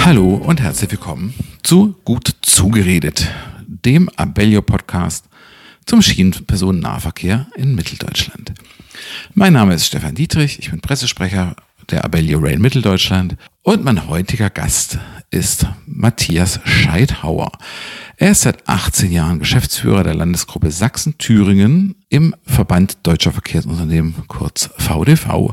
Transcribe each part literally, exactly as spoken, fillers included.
Hallo und herzlich willkommen zu Gut zugeredet, dem Abellio-Podcast zum Schienenpersonennahverkehr in Mitteldeutschland. Mein Name ist Stefan Dietrich, ich bin Pressesprecher der Abellio Rail Mitteldeutschland und mein heutiger Gast ist Matthias Scheidhauer. Er ist seit achtzehn Jahren Geschäftsführer der Landesgruppe Sachsen-Thüringen im Verband Deutscher Verkehrsunternehmen, kurz V D V.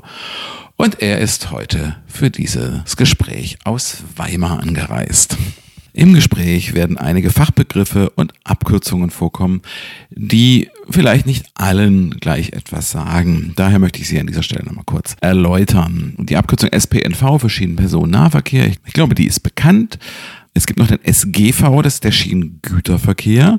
Und er ist heute für dieses Gespräch aus Weimar angereist. Im Gespräch werden einige Fachbegriffe und Abkürzungen vorkommen, die vielleicht nicht allen gleich etwas sagen. Daher möchte ich sie an dieser Stelle nochmal kurz erläutern. Die Abkürzung S P N V für Schienenpersonennahverkehr, ich glaube, die ist bekannt. Es gibt noch den S G V, das ist der Schienengüterverkehr.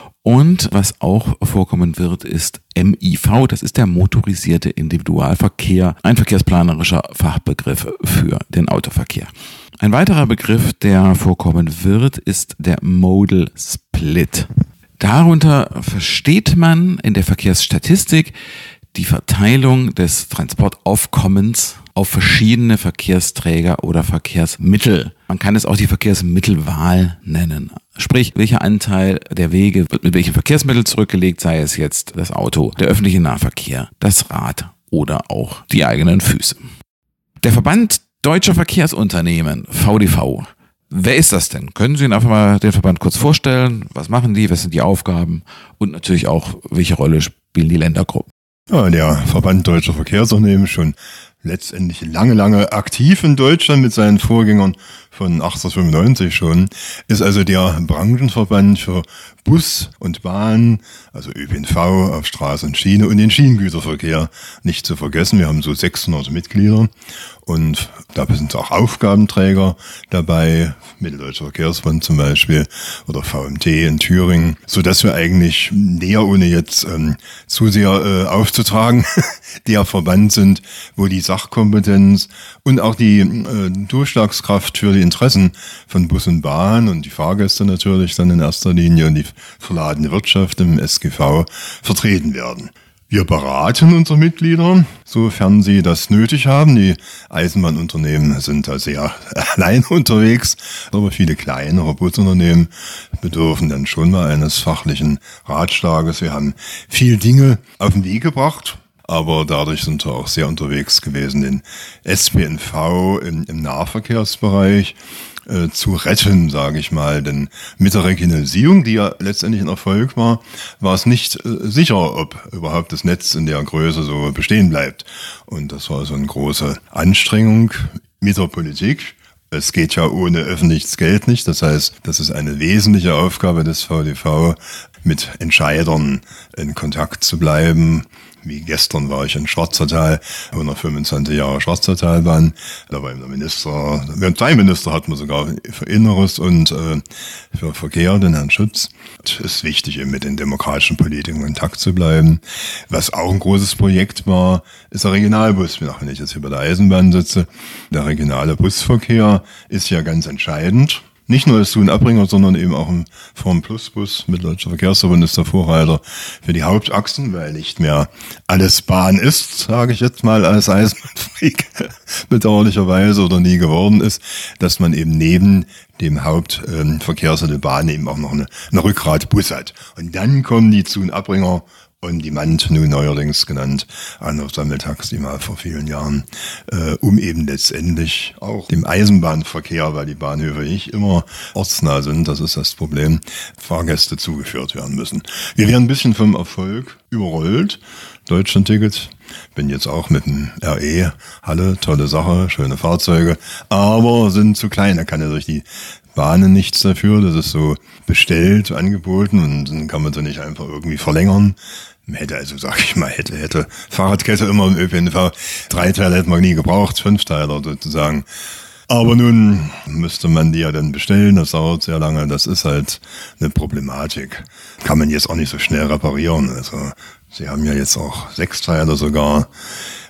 Und was auch vorkommen wird, ist M I V, das ist der motorisierte Individualverkehr, ein verkehrsplanerischer Fachbegriff für den Autoverkehr. Ein weiterer Begriff, der vorkommen wird, ist der Modal Split. Darunter versteht man in der Verkehrsstatistik die Verteilung des Transportaufkommens auf verschiedene Verkehrsträger oder Verkehrsmittel. Man kann es auch die Verkehrsmittelwahl nennen. Sprich, welcher Anteil der Wege wird mit welchem Verkehrsmittel zurückgelegt, sei es jetzt das Auto, der öffentliche Nahverkehr, das Rad oder auch die eigenen Füße. Der Verband Deutscher Verkehrsunternehmen, V D V. Wer ist das denn? Können Sie Ihnen einfach mal den Verband kurz vorstellen? Was machen die? Was sind die Aufgaben? Und natürlich auch, welche Rolle spielen die Ländergruppen? Ja, der Verband Deutscher Verkehrsunternehmen schon letztendlich lange, lange aktiv in Deutschland mit seinen Vorgängern von achtzehnhundertfünfundneunzig schon, ist also der Branchenverband für Bus und Bahn, also Ö P N V auf Straße und Schiene und den Schienengüterverkehr nicht zu vergessen. Wir haben so sechshundert Mitglieder und da sind auch Aufgabenträger dabei, Mitteldeutscher Verkehrsbund zum Beispiel oder V M T in Thüringen, so dass wir eigentlich näher, ohne jetzt ähm, zu sehr äh, aufzutragen, der Verband sind, wo die Sachkompetenz und auch die äh, Durchschlagskraft für die Interessen von Bus und Bahn und die Fahrgäste natürlich dann in erster Linie und die verladene Wirtschaft im S G V vertreten werden. Wir beraten unsere Mitglieder, sofern sie das nötig haben. Die Eisenbahnunternehmen sind da sehr allein unterwegs, aber viele kleinere Busunternehmen bedürfen dann schon mal eines fachlichen Ratschlages. Wir haben viel Dinge auf den Weg gebracht, aber dadurch sind wir auch sehr unterwegs gewesen, den S P N V im, im Nahverkehrsbereich äh, zu retten, sage ich mal. Denn mit der Regionalisierung, die ja letztendlich ein Erfolg war, war es nicht äh, sicher, ob überhaupt das Netz in der Größe so bestehen bleibt. Und das war so eine große Anstrengung mit der Politik. Es geht ja ohne öffentliches Geld nicht. Das heißt, das ist eine wesentliche Aufgabe des V D V, mit Entscheidern in Kontakt zu bleiben. Wie gestern war ich in Schwarzertal, hundertfünfundzwanzig Jahre Schwarzertalbahn. Da war der Minister, zwei Minister hatten wir sogar für Inneres und äh, für Verkehr, den Herrn Schütz. Es ist wichtig, eben mit den demokratischen Politikern in Kontakt zu bleiben. Was auch ein großes Projekt war, ist der Regionalbus. Wenn ich jetzt hier bei der Eisenbahn sitze, der regionale Busverkehr ist ja ganz entscheidend. Nicht nur als Zu- und Abbringer, sondern eben auch im Form Plusbus. Mitteldeutscher Verkehrsverbund ist der Vorreiter für die Hauptachsen, weil nicht mehr alles Bahn ist, sage ich jetzt mal als Eisenbahnfreak, bedauerlicherweise oder nie geworden ist, dass man eben neben dem Hauptverkehrsmittel Bahn eben auch noch eine, eine Rückgratbus hat. Und dann kommen die Zu- und Abbringer und die Mand, nun neuerdings genannt, Anruf-Sammeltaxi mal vor vielen Jahren, äh, um eben letztendlich auch dem Eisenbahnverkehr, weil die Bahnhöfe nicht immer ortsnah sind, das ist das Problem, Fahrgäste zugeführt werden müssen. Wir werden ein bisschen vom Erfolg überrollt. Deutschlandticket, bin jetzt auch mit dem R E, Halle, tolle Sache, schöne Fahrzeuge, aber sind zu klein, da kann ja durch die Bahnen nichts dafür, das ist so bestellt, angeboten und dann kann man so nicht einfach irgendwie verlängern. Man hätte also, sag ich mal, hätte, hätte Fahrradkette immer im Ö P N V, drei Teile hätte man nie gebraucht, fünf Teile sozusagen. Aber nun müsste man die ja dann bestellen, das dauert sehr lange, das ist halt eine Problematik. Kann man jetzt auch nicht so schnell reparieren, also sie haben ja jetzt auch sechs Teile sogar.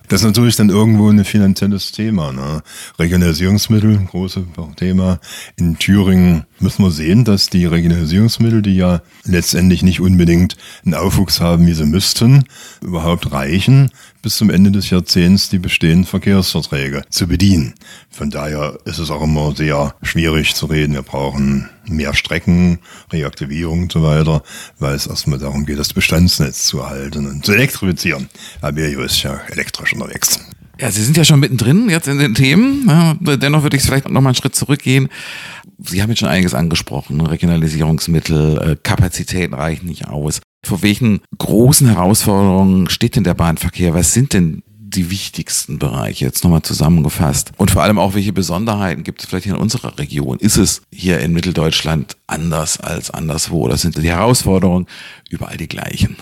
Das ist natürlich dann irgendwo ein finanzielles Thema. Ne? Regionalisierungsmittel, großes Thema. In Thüringen müssen wir sehen, dass die Regionalisierungsmittel, die ja letztendlich nicht unbedingt einen Aufwuchs haben, wie sie müssten, überhaupt reichen, bis zum Ende des Jahrzehnts die bestehenden Verkehrsverträge zu bedienen. Von daher ist es auch immer sehr schwierig zu reden. Wir brauchen mehr Strecken, Reaktivierung und so weiter, weil es erstmal darum geht, das Bestandsnetz zu erhalten und zu elektrifizieren. Abellio ist ja elektrisch unterwegs. Ja, Sie sind ja schon mittendrin jetzt in den Themen. Ja, dennoch würde ich vielleicht noch mal einen Schritt zurückgehen. Sie haben jetzt schon einiges angesprochen. Regionalisierungsmittel, Kapazitäten reichen nicht aus. Vor welchen großen Herausforderungen steht denn der Bahnverkehr? Was sind denn die wichtigsten Bereiche jetzt nochmal zusammengefasst? Und vor allem auch, welche Besonderheiten gibt es vielleicht hier in unserer Region? Ist es hier in Mitteldeutschland anders als anderswo? Oder sind die Herausforderungen überall die gleichen?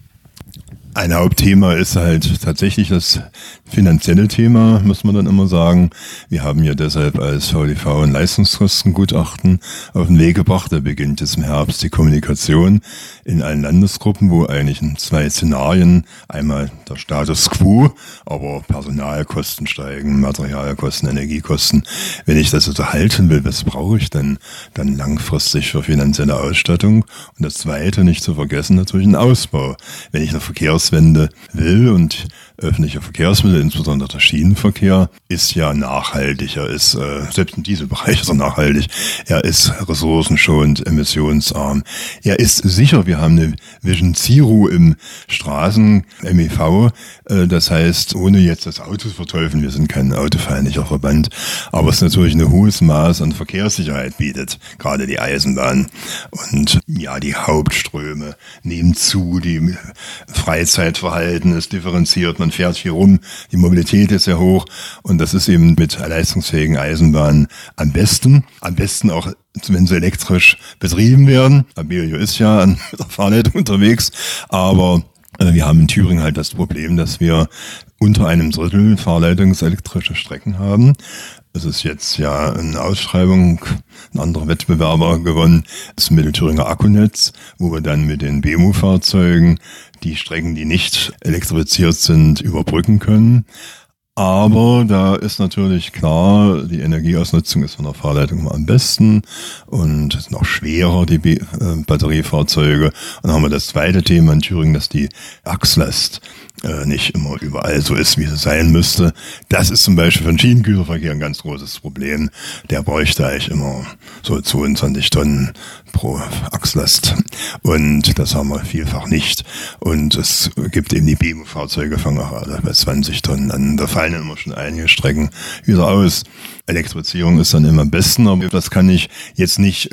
Ein Hauptthema ist halt tatsächlich das finanzielle Thema, muss man dann immer sagen. Wir haben ja deshalb als V D V ein Leistungskostengutachten auf den Weg gebracht. Da beginnt jetzt im Herbst die Kommunikation in allen Landesgruppen, wo eigentlich in zwei Szenarien, einmal der Status quo, aber Personalkosten steigen, Materialkosten, Energiekosten. Wenn ich das also halten will, was brauche ich denn dann langfristig für finanzielle Ausstattung? Und das Zweite, nicht zu vergessen, natürlich ein Ausbau. Wenn ich eine Verkehrswende will und öffentliche Verkehrsmittel, insbesondere der Schienenverkehr, ist ja nachhaltiger, ist äh, selbst in diesem Bereich ist er nachhaltig. Er ist ressourcenschonend, emissionsarm. Er ist sicher. Wir haben eine Vision Zero im Straßen-M E V. Äh, das heißt, ohne jetzt das Auto zu verteufeln, wir sind kein autofeindlicher Verband, aber es natürlich ein hohes Maß an Verkehrssicherheit bietet, gerade die Eisenbahn. Und ja, die Hauptströme nehmen zu, die Freizeitverhalten ist differenziert, man fährt viel rum, die Mobilität ist sehr hoch und das ist eben mit leistungsfähigen Eisenbahnen am besten. Am besten auch, wenn sie elektrisch betrieben werden. Abellio ist ja an der Fahrleitung unterwegs, aber äh, wir haben in Thüringen halt das Problem, dass wir unter einem Drittel fahrleitungselektrische Strecken haben. Es ist jetzt ja eine Ausschreibung, ein anderer Wettbewerber gewonnen, das Mittelthüringer Akkunetz, wo wir dann mit den B M U-Fahrzeugen die Strecken, die nicht elektrifiziert sind, überbrücken können. Aber da ist natürlich klar, die Energieausnutzung ist von der Fahrleitung immer am besten und es sind auch schwerer, die B- äh, Batteriefahrzeuge. Und dann haben wir das zweite Thema in Thüringen, dass die Achslast äh, nicht immer überall so ist, wie sie sein müsste. Das ist zum Beispiel für den Schienengüterverkehr ein ganz großes Problem. Der bräuchte eigentlich immer so zweiundzwanzig Tonnen pro Achslast. Und das haben wir vielfach nicht. Und es gibt eben die B M U-Fahrzeuge, fangen auch alle bei zwanzig Tonnen an. Da fallen immer schon einige Strecken wieder aus. Elektrifizierung ist dann immer am besten, aber das kann ich jetzt nicht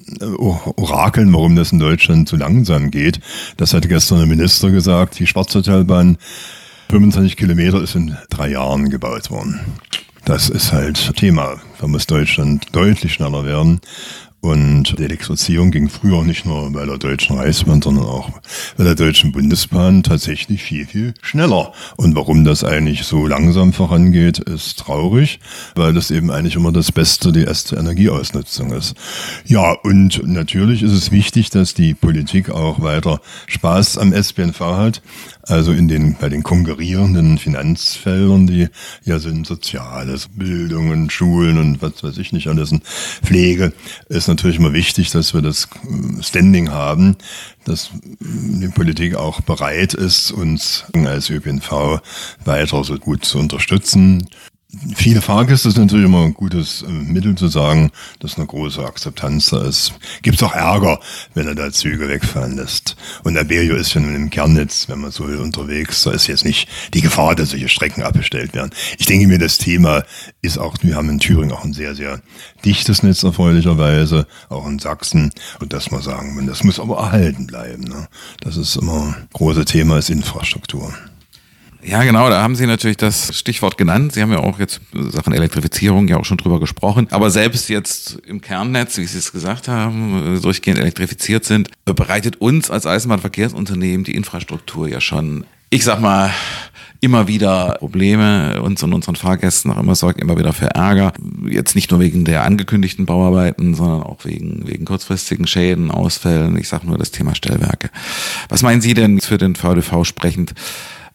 orakeln, warum das in Deutschland so langsam geht. Das hat gestern der Minister gesagt, die Schwarzwaldtalbahn, fünfundzwanzig Kilometer ist in drei Jahren gebaut worden. Das ist halt Thema. Da muss Deutschland deutlich schneller werden. Und die Elektrifizierung ging früher nicht nur bei der Deutschen Reichsbahn, sondern auch bei der Deutschen Bundesbahn tatsächlich viel, viel schneller. Und warum das eigentlich so langsam vorangeht, ist traurig, weil das eben eigentlich immer das Beste, die erste Energieausnutzung ist. Ja, und natürlich ist es wichtig, dass die Politik auch weiter Spaß am S P N V hat. Also in den, bei den konkurrierenden Finanzfeldern, die ja sind Soziales, Bildung und Schulen und was weiß ich nicht alles, und Pflege, ist natürlich immer wichtig, dass wir das Standing haben, dass die Politik auch bereit ist, uns als Ö P N V weiter so gut zu unterstützen. Viele Fahrgäste ist natürlich immer ein gutes Mittel zu sagen, dass eine große Akzeptanz da ist. Gibt's auch Ärger, wenn er da Züge wegfahren lässt. Und Abellio ist ja im Kernnetz, wenn man so will, unterwegs. Da ist jetzt nicht die Gefahr, dass solche Strecken abgestellt werden. Ich denke mir, das Thema ist auch, wir haben in Thüringen auch ein sehr, sehr dichtes Netz erfreulicherweise, auch in Sachsen. Und das mal sagen, das muss aber erhalten bleiben. Ne? Das ist immer ein großes Thema, ist Infrastruktur. Ja, genau, da haben Sie natürlich das Stichwort genannt. Sie haben ja auch jetzt Sachen Elektrifizierung ja auch schon drüber gesprochen. Aber selbst jetzt im Kernnetz, wie Sie es gesagt haben, durchgehend elektrifiziert sind, bereitet uns als Eisenbahnverkehrsunternehmen die Infrastruktur ja schon, ich sag mal, immer wieder Probleme, uns und unseren Fahrgästen auch immer sorgt immer wieder für Ärger. Jetzt nicht nur wegen der angekündigten Bauarbeiten, sondern auch wegen, wegen kurzfristigen Schäden, Ausfällen. Ich sag nur das Thema Stellwerke. Was meinen Sie denn für den V D V sprechend?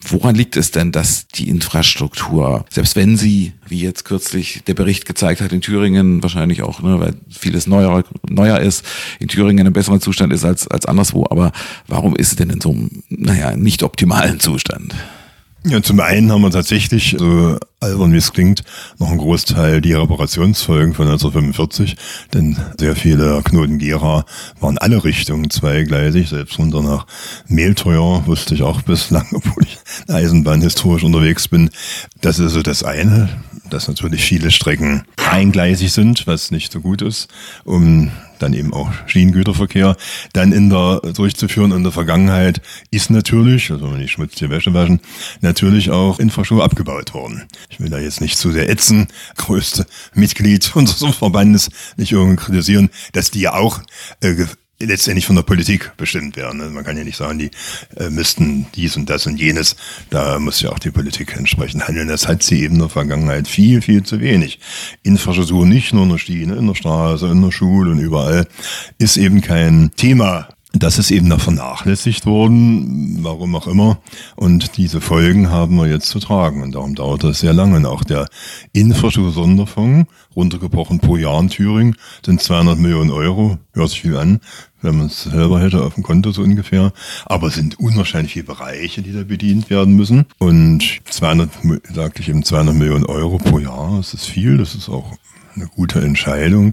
Woran liegt es denn, dass die Infrastruktur, selbst wenn sie, wie jetzt kürzlich der Bericht gezeigt hat, in Thüringen wahrscheinlich auch, ne, weil vieles neuer, neuer ist, in Thüringen in einem besseren Zustand ist als, als anderswo, aber warum ist es denn in so einem, naja, nicht optimalen Zustand? Ja, zum einen haben wir tatsächlich, so albern wie es klingt, noch einen Großteil die Reparationsfolgen von neunzehnhundertfünfundvierzig, denn sehr viele Knoten Gera waren alle Richtungen zweigleisig, selbst runter nach Mehlteuer wusste ich auch bislang, obwohl ich Eisenbahn historisch unterwegs bin. Das ist so das eine, dass natürlich viele Strecken eingleisig sind, was nicht so gut ist, um dann eben auch Schienengüterverkehr dann in der durchzuführen. In der Vergangenheit ist natürlich, also wenn die schmutzige Wäsche waschen, natürlich auch Infrastruktur abgebaut worden. Ich will da jetzt nicht zu sehr ätzen, größte Mitglied unseres Verbandes nicht irgendwie kritisieren, dass die ja auch äh, letztendlich von der Politik bestimmt werden. Man kann ja nicht sagen, die äh, müssten dies und das und jenes. Da muss ja auch die Politik entsprechend handeln. Das hat sie eben in der Vergangenheit viel, viel zu wenig. Infrastruktur nicht nur in der Schiene, in der Straße, in der Schule und überall ist eben kein Thema. Das ist eben noch vernachlässigt worden, warum auch immer. Und diese Folgen haben wir jetzt zu tragen. Und darum dauert das sehr lange. Und auch der Infrastruktur-Sonderfonds, runtergebrochen pro Jahr in Thüringen, sind zweihundert Millionen Euro. Hört sich viel an, wenn man es selber hätte auf dem Konto so ungefähr. Aber es sind unwahrscheinlich viele Bereiche, die da bedient werden müssen. Und zweihundert, sagte ich eben, zweihundert Millionen Euro pro Jahr, das ist viel. Das ist auch eine gute Entscheidung.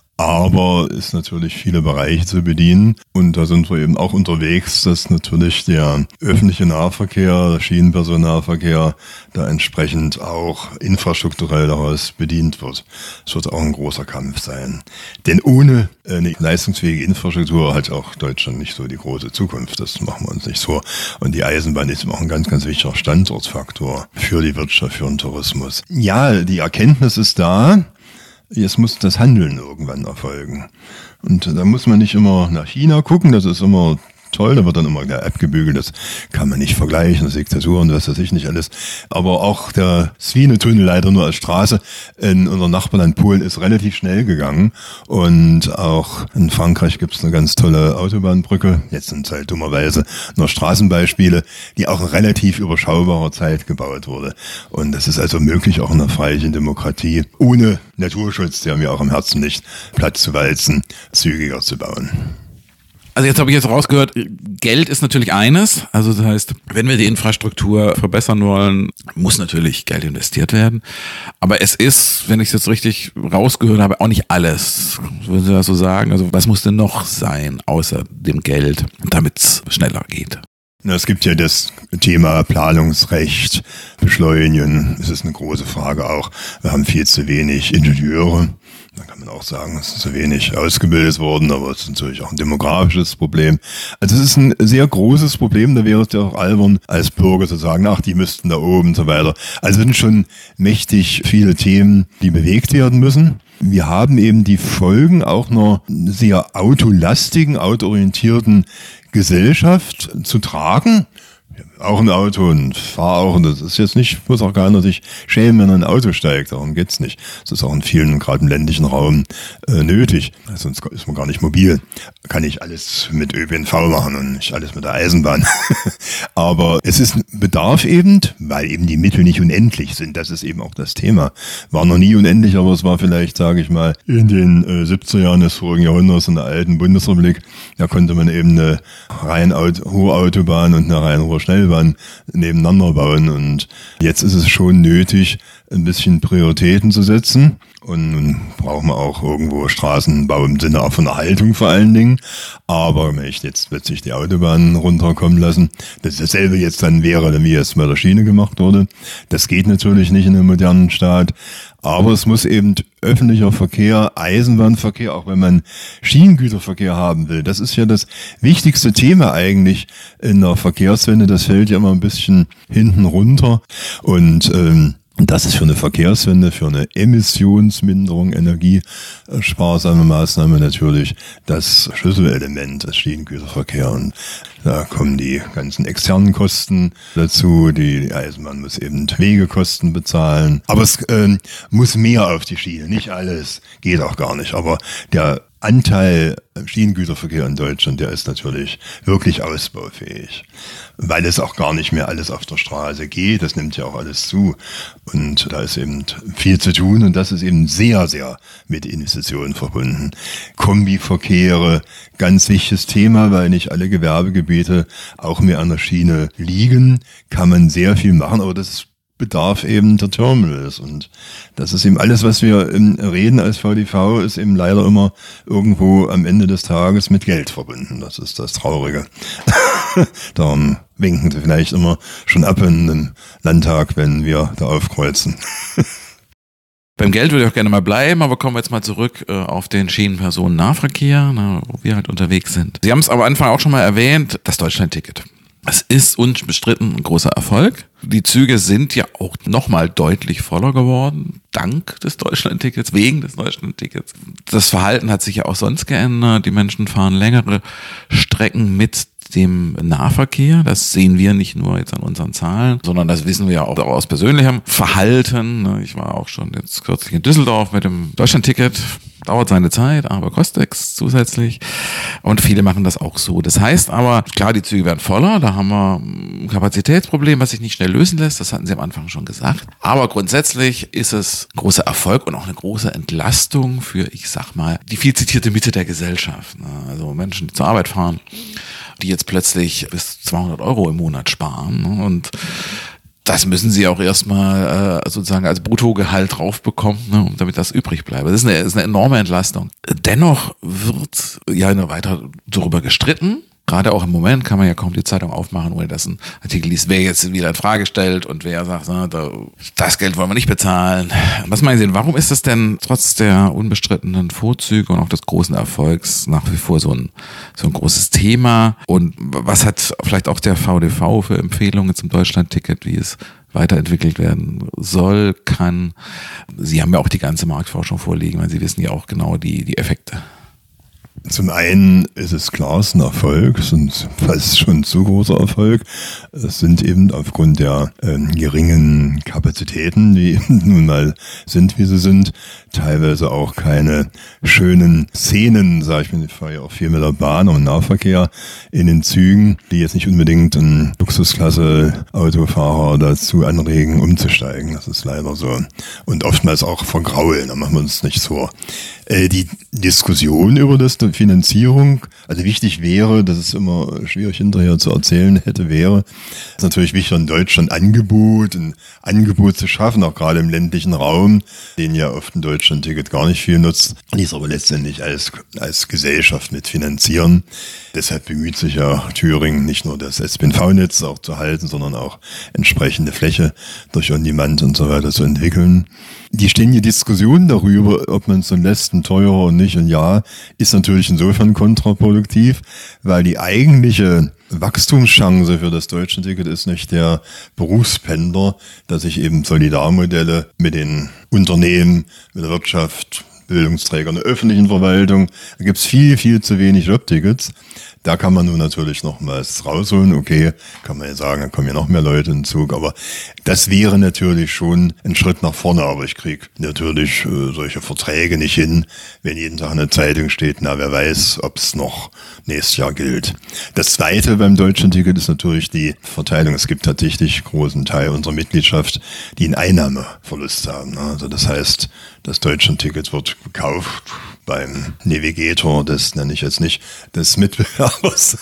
Aber ist natürlich viele Bereiche zu bedienen. Und da sind wir eben auch unterwegs, dass natürlich der öffentliche Nahverkehr, der Schienenpersonennahverkehr da entsprechend auch infrastrukturell daraus bedient wird. Es wird auch ein großer Kampf sein. Denn ohne eine leistungsfähige Infrastruktur hat auch Deutschland nicht so die große Zukunft. Das machen wir uns nicht so. Und die Eisenbahn ist auch ein ganz, ganz wichtiger Standortfaktor für die Wirtschaft, für den Tourismus. Ja, die Erkenntnis ist da. Jetzt muss das Handeln irgendwann erfolgen. Und da muss man nicht immer nach China gucken, das ist immer toll, da wird dann immer der abgebügelt, das kann man nicht vergleichen, das Diktatur und was weiß ich nicht alles. Aber auch der Swine-Tunnel leider nur als Straße in unserem Nachbarland Polen ist relativ schnell gegangen. Und auch in Frankreich gibt es eine ganz tolle Autobahnbrücke. Jetzt sind es halt dummerweise nur Straßenbeispiele, die auch in relativ überschaubarer Zeit gebaut wurde. Und das ist also möglich, auch in einer freiheitlichen Demokratie, ohne Naturschutz, der mir auch am Herzen liegt, Platz zu walzen, zügiger zu bauen. Also jetzt habe ich jetzt rausgehört, Geld ist natürlich eines. Also das heißt, wenn wir die Infrastruktur verbessern wollen, muss natürlich Geld investiert werden. Aber es ist, wenn ich es jetzt richtig rausgehört habe, auch nicht alles. Würden Sie das so sagen? Also was muss denn noch sein, außer dem Geld, damit es schneller geht? Na, es gibt ja das Thema Planungsrecht, Beschleunigen. Es ist eine große Frage auch. Wir haben viel zu wenig Ingenieure. Da kann man auch sagen, es ist zu wenig ausgebildet worden, aber es ist natürlich auch ein demografisches Problem. Also es ist ein sehr großes Problem, da wäre es ja auch albern, als Bürger zu sagen, ach, die müssten da oben und so weiter. Also es sind schon mächtig viele Themen, die bewegt werden müssen. Wir haben eben die Folgen auch einer sehr autolastigen, autoorientierten Gesellschaft zu tragen. Auch ein Auto und fahre auch, und das ist jetzt nicht, muss auch keiner sich schämen, wenn er in ein Auto steigt, darum geht's nicht. Das ist auch in vielen, gerade im ländlichen Raum, äh, nötig, sonst ist man gar nicht mobil. Kann ich alles mit Ö P N V machen und nicht alles mit der Eisenbahn. Aber es ist Bedarf eben, weil eben die Mittel nicht unendlich sind, das ist eben auch das Thema. War noch nie unendlich, aber es war vielleicht, sage ich mal, in den äh, siebziger Jahren des vorigen Jahrhunderts in der alten Bundesrepublik, da konnte man eben eine rein hohe Autobahn und eine rein hohe Schnellbahn nebeneinander bauen, und jetzt ist es schon nötig, ein bisschen Prioritäten zu setzen, und nun brauchen wir auch irgendwo Straßenbau im Sinne auch von Erhaltung vor allen Dingen, aber wenn ich jetzt plötzlich die Autobahnen runterkommen lassen, das dasselbe jetzt dann wäre, wie es bei der Schiene gemacht wurde, das geht natürlich nicht in einem modernen Staat. Aber es muss eben öffentlicher Verkehr, Eisenbahnverkehr, auch wenn man Schienengüterverkehr haben will. Das ist ja das wichtigste Thema eigentlich in der Verkehrswende. Das fällt ja immer ein bisschen hinten runter. Und ähm, das ist für eine Verkehrswende, für eine Emissionsminderung, energiesparsame Maßnahme natürlich das Schlüsselelement des Schienengüterverkehrs. Und da kommen die ganzen externen Kosten dazu. Die Eisenbahn muss eben Wegekosten bezahlen. Aber es äh, muss mehr auf die Schiene, nicht alles, geht auch gar nicht. Aber der Anteil Schienengüterverkehr in Deutschland, der ist natürlich wirklich ausbaufähig, weil es auch gar nicht mehr alles auf der Straße geht. Das nimmt ja auch alles zu. Und da ist eben viel zu tun und das ist eben sehr, sehr mit Investitionen verbunden. Kombiverkehre, ganz wichtiges Thema, weil nicht alle Gewerbegebiete auch mehr an der Schiene liegen, kann man sehr viel machen, aber das ist Bedarf eben der Terminals. Und das ist eben alles, was wir reden als V D V, ist eben leider immer irgendwo am Ende des Tages mit Geld verbunden. Das ist das Traurige. Darum winken sie vielleicht immer schon ab in einem Landtag, wenn wir da aufkreuzen. Beim Geld würde ich auch gerne mal bleiben, aber kommen wir jetzt mal zurück äh, auf den Schienenpersonennahverkehr, na, wo wir halt unterwegs sind. Sie haben es am Anfang auch schon mal erwähnt, das Deutschlandticket. Es ist unbestritten ein großer Erfolg. Die Züge sind ja auch nochmal deutlich voller geworden, dank des Deutschlandtickets, wegen des Deutschlandtickets. Das Verhalten hat sich ja auch sonst geändert. Die Menschen fahren längere Strecken mit dem Nahverkehr. Das sehen wir nicht nur jetzt an unseren Zahlen, sondern das wissen wir ja auch aus persönlichem Verhalten. Ich war auch schon jetzt kürzlich in Düsseldorf mit dem Deutschlandticket. Dauert seine Zeit, aber kostet es zusätzlich. Und viele machen das auch so. Das heißt aber, klar, die Züge werden voller. Da haben wir ein Kapazitätsproblem, was sich nicht schnell lösen lässt. Das hatten Sie am Anfang schon gesagt. Aber grundsätzlich ist es ein großer Erfolg und auch eine große Entlastung für, ich sag mal, die viel zitierte Mitte der Gesellschaft. Also Menschen, die zur Arbeit fahren, die jetzt plötzlich bis zweihundert Euro im Monat sparen. Und das müssen sie auch erstmal äh, sozusagen als Bruttogehalt drauf bekommen, ne, damit das übrig bleibt. Das ist eine, das ist eine enorme Entlastung. Dennoch wird ja noch weiter darüber gestritten. Gerade auch im Moment kann man ja kaum die Zeitung aufmachen, ohne dass ein Artikel liest, wer jetzt wieder in Frage stellt und wer sagt, na, das Geld wollen wir nicht bezahlen. Was meinen Sie, warum ist das denn trotz der unbestrittenen Vorzüge und auch des großen Erfolgs nach wie vor so ein, so ein großes Thema? Und was hat vielleicht auch der V D V für Empfehlungen zum Deutschlandticket, wie es weiterentwickelt werden soll, kann? Sie haben ja auch die ganze Marktforschung vorliegen, weil Sie wissen ja auch genau die, die Effekte. Zum einen ist es klar, es ist ein Erfolg, es ist fast schon ein zu großer Erfolg. Es sind eben aufgrund der äh, geringen Kapazitäten, die nun mal sind, wie sie sind, teilweise auch keine schönen Szenen, sag ich mal, ich fahre ja auch viel mit der Bahn und Nahverkehr in den Zügen, die jetzt nicht unbedingt einen Luxusklasse-Autofahrer dazu anregen, umzusteigen. Das ist leider so. Und oftmals auch vergraulen, da machen wir uns nicht vor. Äh, die Diskussion über das Finanzierung, also wichtig wäre, das ist immer schwierig hinterher zu erzählen hätte, wäre, ist natürlich wichtig, in Deutschland Angebot, ein Angebot zu schaffen, auch gerade im ländlichen Raum, den ja oft ein Deutschlandticket gar nicht viel nutzt, die es aber letztendlich als, als Gesellschaft mitfinanzieren. Deshalb bemüht sich ja Thüringen nicht nur das S P N V-Netz auch zu halten, sondern auch entsprechende Fläche durch On-Demand und so weiter zu entwickeln. Die ständige Diskussion darüber, ob man es so lässt, ein teurer und nicht, und ja, ist natürlich insofern kontraproduktiv, weil die eigentliche Wachstumschance für das Deutschlandticket ist nicht der Berufspendler, dass sich eben Solidarmodelle mit den Unternehmen, mit der Wirtschaft, Bildungsträgern der öffentlichen Verwaltung, da gibt's viel, viel zu wenig Jobtickets. Da kann man nun natürlich nochmals rausholen. Okay, kann man ja sagen, da kommen ja noch mehr Leute in den Zug. Aber das wäre natürlich schon ein Schritt nach vorne. Aber ich kriege natürlich äh, solche Verträge nicht hin, wenn jeden Tag in der Zeitung steht, na, wer weiß, ob es noch nächstes Jahr gilt. Das Zweite beim Deutschlandticket ist natürlich die Verteilung. Es gibt tatsächlich einen großen Teil unserer Mitgliedschaft, die einen Einnahmeverlust haben. Also das heißt, das Deutschlandticket wird gekauft beim Navigator, das nenne ich jetzt nicht, des Mitbewerbers.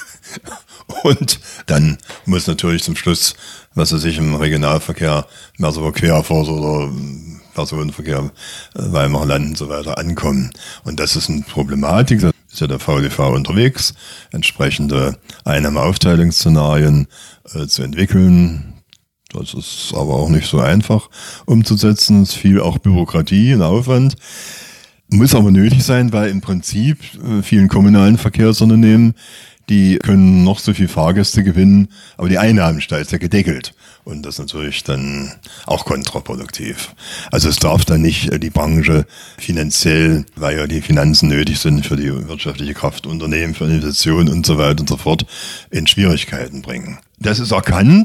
Und dann muss natürlich zum Schluss, was weiß ich, im Regionalverkehr, Merseburg-Querfurt oder Personenverkehr, Weimarer Land und so weiter ankommen. Und das ist eine Problematik. Da ist ja der V D V unterwegs, entsprechende Einnahmeaufteilungsszenarien äh, zu entwickeln. Das ist aber auch nicht so einfach umzusetzen. Es ist viel auch Bürokratie und Aufwand. Muss aber nötig sein, weil im Prinzip äh, vielen kommunalen Verkehrsunternehmen, die können noch so viel Fahrgäste gewinnen, aber die Einnahmenstelle ist ja gedeckelt. Und das ist natürlich dann auch kontraproduktiv. Also es darf dann nicht die Branche finanziell, weil ja die Finanzen nötig sind für die wirtschaftliche Kraft, Unternehmen, für Investitionen und so weiter und so fort, in Schwierigkeiten bringen. Das ist erkannt,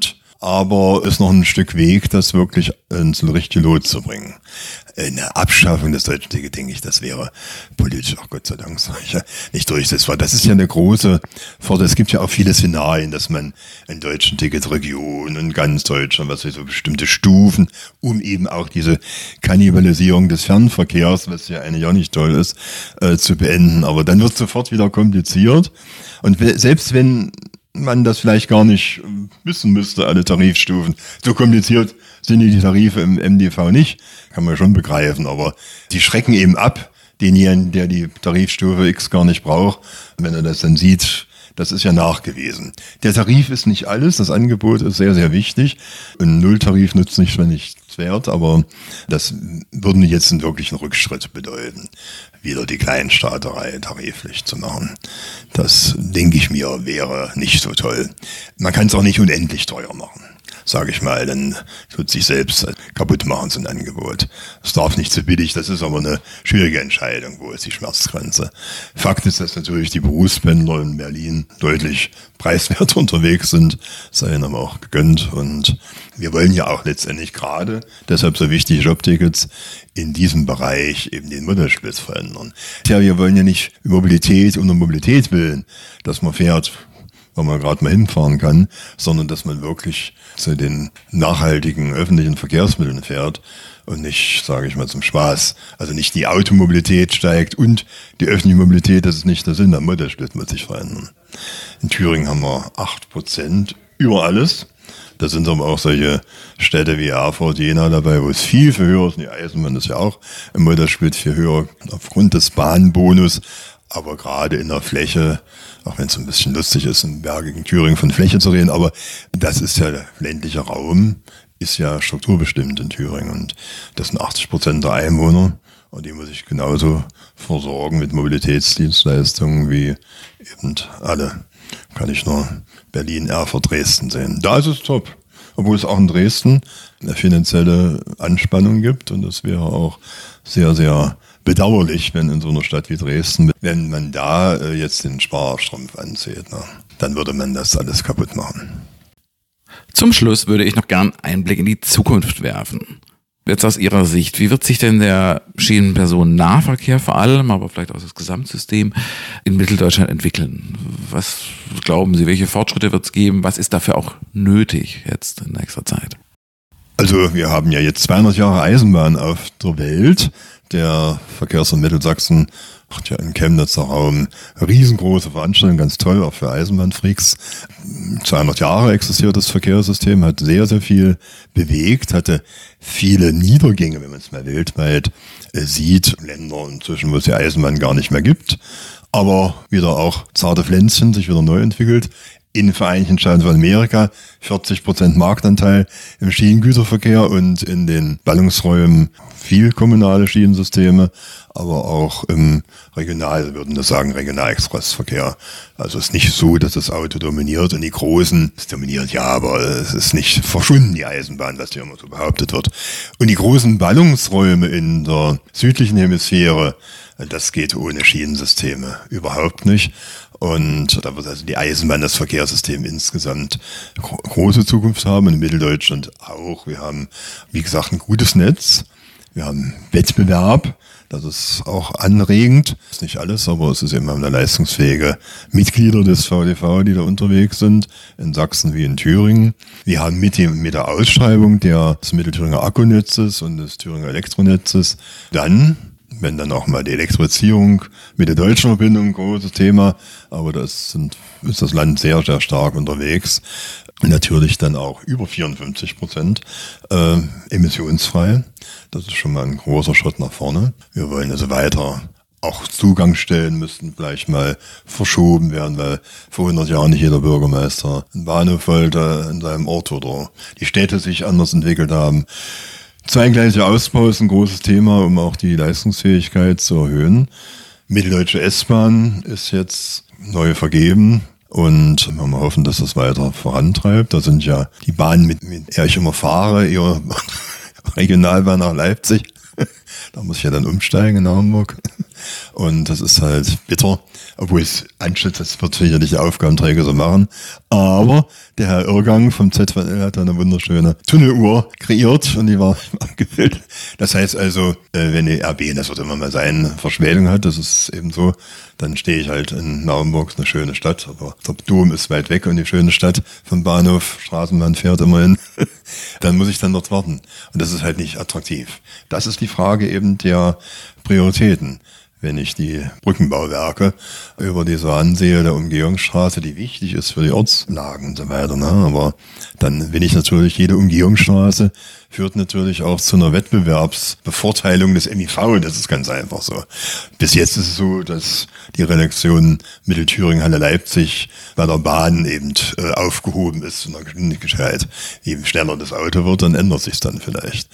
aber ist noch ein Stück Weg, das wirklich ins richtige Lot zu bringen. Eine Abschaffung des deutschen Tickets, denke ich, das wäre politisch, ach Gott sei Dank, sage ich ja, nicht durchsetzbar. Das ist ja eine große Vorteil. Es gibt ja auch viele Szenarien, dass man einen deutschen Ticket Region und ganz Deutschland, was weiß ich, so bestimmte Stufen, um eben auch diese Kannibalisierung des Fernverkehrs, was ja eigentlich auch nicht toll ist, äh, zu beenden. Aber dann wird es sofort wieder kompliziert. Und selbst wenn man das vielleicht gar nicht wissen müsste, alle Tarifstufen. So kompliziert sind die Tarife im M D V nicht, kann man schon begreifen, aber die schrecken eben ab, denjenigen, der die Tarifstufe X gar nicht braucht, wenn er das dann sieht. Das ist ja nachgewiesen. Der Tarif ist nicht alles, das Angebot ist sehr, sehr wichtig. Ein Nulltarif nützt nicht, wenn nichts wert, aber das würde jetzt einen wirklichen Rückschritt bedeuten, wieder die Kleinstaaterei tariflich zu machen. Das, denke ich mir, wäre nicht so toll. Man kann es auch nicht unendlich teuer machen, sage ich mal, dann tut sich selbst kaputt machen, so ein Angebot. Es darf nicht zu billig, das ist aber eine schwierige Entscheidung, wo ist die Schmerzgrenze. Fakt ist, dass natürlich die Berufspendler in Berlin deutlich preiswert unterwegs sind, sei ihnen aber auch gegönnt, und wir wollen ja auch letztendlich gerade, deshalb so wichtig Jobtickets, in diesem Bereich eben den Modellsplit verändern. Ja, wir wollen ja nicht Mobilität um der Mobilität willen, dass man fährt, wo man gerade mal hinfahren kann, sondern dass man wirklich zu den nachhaltigen öffentlichen Verkehrsmitteln fährt und nicht, sage ich mal, zum Spaß. Also nicht die Automobilität steigt und die öffentliche Mobilität, das ist nicht der Sinn, der Modellsplit muss sich verändern. In Thüringen haben wir acht Prozent über alles. Da sind aber auch solche Städte wie Erfurt, Jena dabei, wo es viel, viel höher ist. Die Eisenbahn ist ja auch im Modellsplit viel höher aufgrund des Bahnbonus. Aber gerade in der Fläche, auch wenn es ein bisschen lustig ist, im bergigen Thüringen von Fläche zu reden, aber das ist ja der ländliche Raum, ist ja strukturbestimmt in Thüringen, und das sind achtzig Prozent der Einwohner, und die muss ich genauso versorgen mit Mobilitätsdienstleistungen wie eben alle. Kann ich nur Berlin, Erfurt, Dresden sehen. Da ist es top, obwohl es auch in Dresden eine finanzielle Anspannung gibt, und das wäre auch sehr, sehr bedauerlich, wenn in so einer Stadt wie Dresden, wenn man da äh, jetzt den Sparstrumpf anzieht, ne, dann würde man das alles kaputt machen. Zum Schluss würde ich noch gern einen Blick in die Zukunft werfen. Jetzt aus Ihrer Sicht, wie wird sich denn der Schienenpersonennahverkehr vor allem, aber vielleicht auch das Gesamtsystem in Mitteldeutschland entwickeln? Was glauben Sie, welche Fortschritte wird es geben? Was ist dafür auch nötig jetzt in nächster Zeit? Also wir haben ja jetzt zweihundert Jahre Eisenbahn auf der Welt. Der Verkehrs- und Mittelsachsen macht ja in Chemnitzer Raum riesengroße Veranstaltungen, ganz toll, auch für Eisenbahnfreaks. zweihundert Jahre existiert das Verkehrssystem, hat sehr, sehr viel bewegt, hatte viele Niedergänge, wenn man es mal weltweit sieht. Länder inzwischen, wo es die Eisenbahn gar nicht mehr gibt, aber wieder auch zarte Pflänzchen, sich wieder neu entwickelt. In den Vereinigten Staaten von Amerika vierzig Prozent Marktanteil im Schienengüterverkehr und in den Ballungsräumen viel kommunale Schienensysteme, aber auch im Regional, würden das sagen, Regionalexpressverkehr. Also es ist nicht so, dass das Auto dominiert und die Großen, es dominiert ja, aber es ist nicht verschwunden, die Eisenbahn, was ja immer so behauptet wird. Und die großen Ballungsräume in der südlichen Hemisphäre, das geht ohne Schienensysteme überhaupt nicht. Und da wird also die Eisenbahn, das Verkehrssystem insgesamt große Zukunft haben, in Mitteldeutschland auch. Wir haben, wie gesagt, ein gutes Netz. Wir haben Wettbewerb. Das ist auch anregend. Das ist nicht alles, aber es ist eben eine leistungsfähige Mitglieder des V D V, die da unterwegs sind, in Sachsen wie in Thüringen. Wir haben mit dem, mit der Ausschreibung der, des Mittelthüringer Akkunetzes und des Thüringer Elektronetzes dann, wenn dann auch mal die Elektrifizierung mit der deutschen Verbindung ein großes Thema, aber das sind, ist das Land sehr, sehr stark unterwegs. Natürlich dann auch über vierundfünfzig Prozent äh, emissionsfrei. Das ist schon mal ein großer Schritt nach vorne. Wir wollen also weiter. Auch Zugangsstellen müssten vielleicht mal verschoben werden, weil vor hundert Jahren nicht jeder Bürgermeister einen Bahnhof wollte in seinem Ort oder die Städte sich anders entwickelt haben. Zweigleisiger Ausbau ist ein großes Thema, um auch die Leistungsfähigkeit zu erhöhen. Mitteldeutsche S-Bahn ist jetzt neu vergeben und wir hoffen, dass das weiter vorantreibt. Da sind ja die Bahnen, mit, mit der ich immer fahre, eher Regionalbahn nach Leipzig. Da muss ich ja dann umsteigen in Hamburg. Und das ist halt bitter, obwohl es anschützt, das wird sicherlich die Aufgabenträger so machen. Aber der Herr Irrgang vom Z V L hat eine wunderschöne Tunneluhr kreiert und die war abgefüllt. Das heißt also, wenn die R B, das wird immer mal sein, Verschwelung hat, das ist eben so, dann stehe ich halt in Naumburg, eine schöne Stadt, aber der Dom ist weit weg und die schöne Stadt vom Bahnhof, Straßenbahn fährt immerhin, dann muss ich dann dort warten. Und das ist halt nicht attraktiv. Das ist die Frage eben der Prioritäten. Wenn ich die Brückenbauwerke über die so ansehe, der Umgehungsstraße, die wichtig ist für die Ortslagen und so weiter, ne? Aber dann will ich natürlich, jede Umgehungsstraße führt natürlich auch zu einer Wettbewerbsbevorteilung des M I V, das ist ganz einfach so. Bis jetzt ist es so, dass die Redaktion Mittelthüringen-Halle-Leipzig bei der Bahn eben äh, aufgehoben ist in der Geschwindigkeit. Je schneller das Auto wird, dann ändert sich dann vielleicht.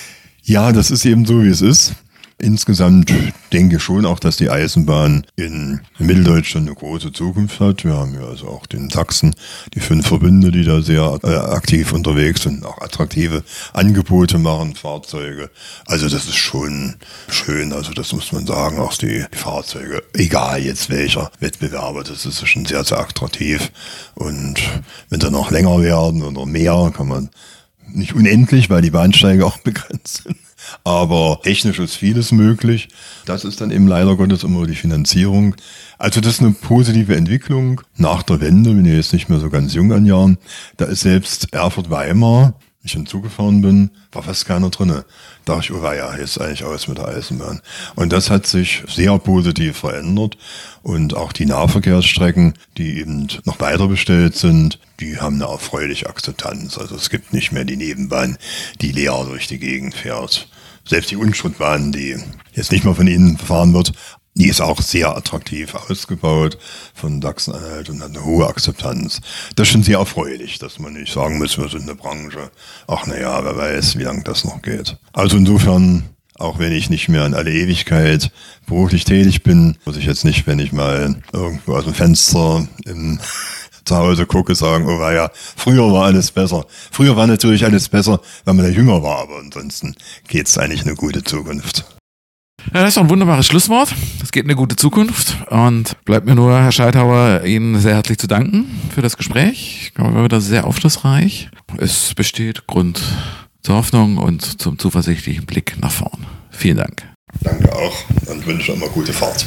Ja, das ist eben so, wie es ist. Insgesamt denke ich schon auch, dass die Eisenbahn in Mitteldeutschland eine große Zukunft hat. Wir haben ja also auch den Sachsen, die fünf Verbünde, die da sehr äh, aktiv unterwegs sind, auch attraktive Angebote machen, Fahrzeuge. Also das ist schon schön, also das muss man sagen, auch die, die Fahrzeuge, egal jetzt welcher Wettbewerber, das ist schon sehr, sehr attraktiv. Und wenn sie noch länger werden oder mehr, kann man nicht unendlich, weil die Bahnsteige auch begrenzt sind. Aber technisch ist vieles möglich. Das ist dann eben leider Gottes immer die Finanzierung. Also das ist eine positive Entwicklung. Nach der Wende, bin ich jetzt nicht mehr so ganz jung an Jahren, da ist selbst Erfurt-Weimar, wenn ich hinzugefahren bin, war fast keiner drinne. Da dachte ich, oh weia, jetzt eigentlich aus mit der Eisenbahn. Und das hat sich sehr positiv verändert. Und auch die Nahverkehrsstrecken, die eben noch weiter bestellt sind, die haben eine erfreuliche Akzeptanz. Also es gibt nicht mehr die Nebenbahn, die leer durch die Gegend fährt. Selbst die Unstrutbahn, die jetzt nicht mehr von ihnen befahren wird, die ist auch sehr attraktiv ausgebaut von Sachsen-Anhalt und hat eine hohe Akzeptanz. Das ist schon sehr erfreulich, dass man nicht sagen muss, wir sind eine Branche. Ach naja, wer weiß, wie lange das noch geht. Also insofern, auch wenn ich nicht mehr in alle Ewigkeit beruflich tätig bin, muss ich jetzt nicht, wenn ich mal irgendwo aus dem Fenster im zu Hause gucke, sagen, oh ja, früher war alles besser. Früher war natürlich alles besser, weil man ja jünger war, aber ansonsten geht's eigentlich eine gute Zukunft. Ja, das ist doch ein wunderbares Schlusswort. Es geht in eine gute Zukunft und bleibt mir nur, Herr Scheithauer, Ihnen sehr herzlich zu danken für das Gespräch. Ich glaube, war wieder sehr aufschlussreich. Es besteht Grund zur Hoffnung und zum zuversichtlichen Blick nach vorn. Vielen Dank. Danke auch und wünsche immer gute Fahrt.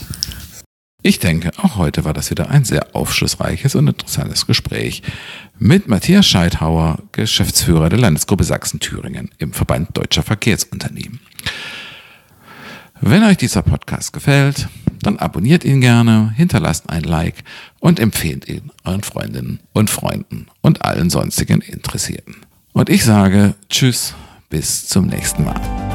Ich denke, auch heute war das wieder ein sehr aufschlussreiches und interessantes Gespräch mit Matthias Scheithauer, Geschäftsführer der Landesgruppe Sachsen-Thüringen im Verband Deutscher Verkehrsunternehmen. Wenn euch dieser Podcast gefällt, dann abonniert ihn gerne, hinterlasst ein Like und empfehlt ihn euren Freundinnen und Freunden und allen sonstigen Interessierten. Und ich sage Tschüss, bis zum nächsten Mal.